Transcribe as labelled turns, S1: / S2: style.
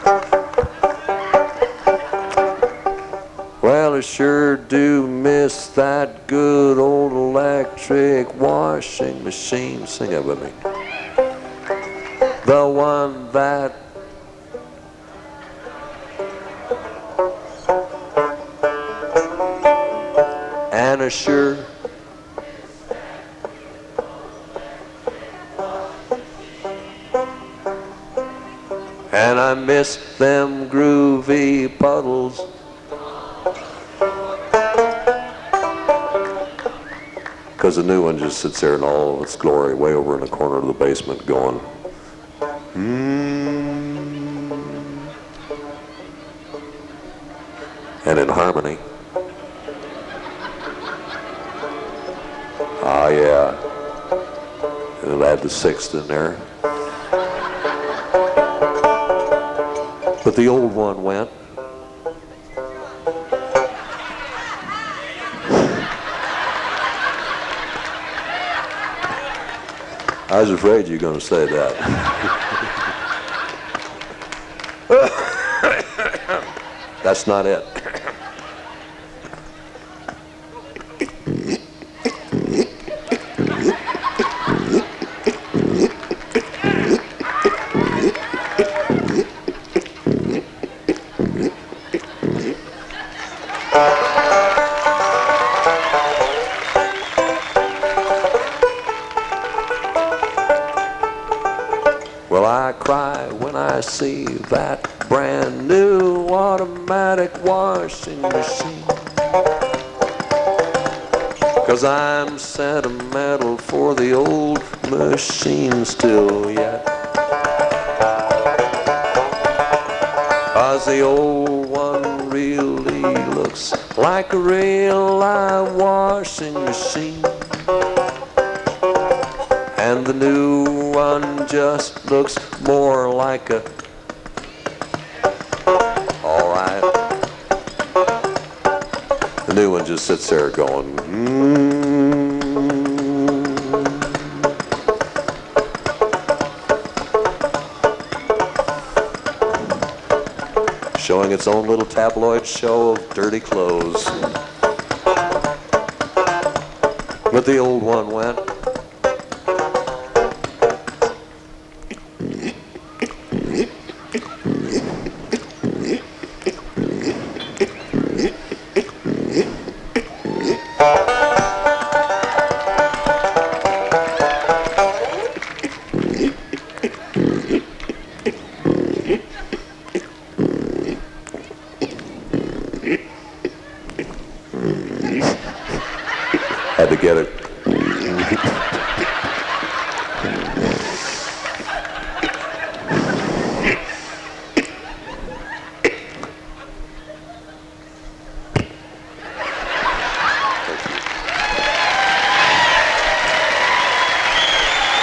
S1: Well, I sure do miss that good old electric washing machine. Sing it with me. The one that and I sure and I miss them groovy puddles. Because the new one just sits there in all of its glory way over in the corner of the basement going, and in harmony. Ah, yeah. And it'll add the sixth in there. But the old one went. I was afraid you were going to say that. That's not it. Well, I cry when I see that brand new automatic washing machine. 'Cause I'm sentimental for the old machine still yet. 'Cause the old one really looks like a real live washing machine. And the new one just looks more like a... All right. The new one just sits there going, showing its own little tabloid show of dirty clothes. But the old one went. Had to get it.